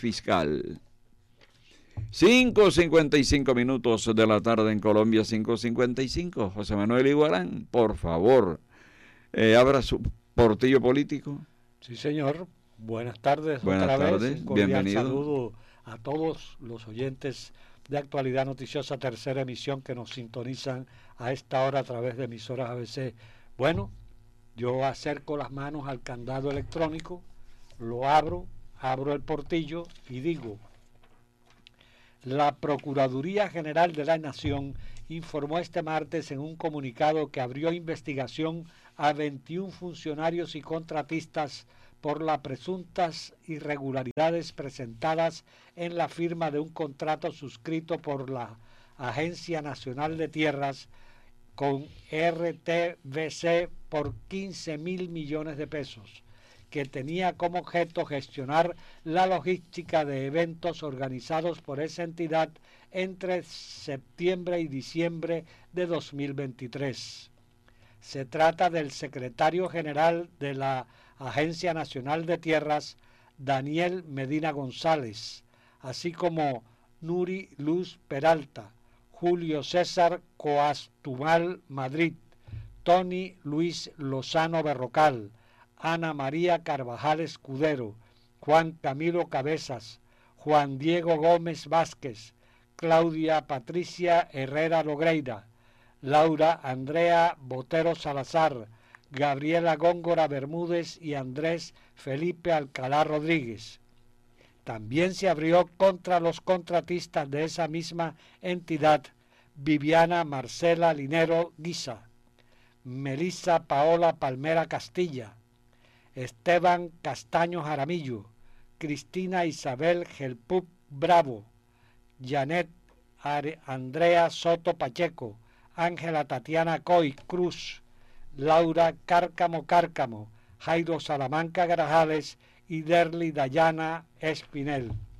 fiscal. 5:55 minutos de la tarde en Colombia, 5:55. José Manuel Iguarán, por favor, abra su portillo político. Sí, señor. Buenas tardes. Buenas otra tardes. vez. Un cordial Bienvenido. saludo a todos los oyentes de Actualidad Noticiosa, tercera emisión, que nos sintonizan a esta hora a través de emisoras ABC. Bueno, yo acerco las manos al candado electrónico, lo abro el portillo y digo: la Procuraduría General de la Nación informó este martes en un comunicado que abrió investigación a 21 funcionarios y contratistas por las presuntas irregularidades presentadas en la firma de un contrato suscrito por la Agencia Nacional de Tierras con RTBC por 15.000 millones de pesos, que tenía como objeto gestionar la logística de eventos organizados por esa entidad entre septiembre y diciembre de 2023. Se trata del secretario general de la Agencia Nacional de Tierras, Daniel Medina González, así como Nuri Luz Peralta, Julio César Coastumal Madrid, Tony Luis Lozano Berrocal, Ana María Carvajal Escudero, Juan Camilo Cabezas, Juan Diego Gómez Vázquez, Claudia Patricia Herrera Logreira, Laura Andrea Botero Salazar, Gabriela Góngora Bermúdez y Andrés Felipe Alcalá Rodríguez. También se abrió contra los contratistas de esa misma entidad: Viviana Marcela Linero Guisa, Melissa Paola Palmera Castilla, Esteban Castaño Jaramillo, Cristina Isabel Gelpup Bravo, Janet Andrea Soto Pacheco, Ángela Tatiana Coy Cruz, Laura Cárcamo Cárcamo, Jairo Salamanca Grajales y Derli Dayana Espinel.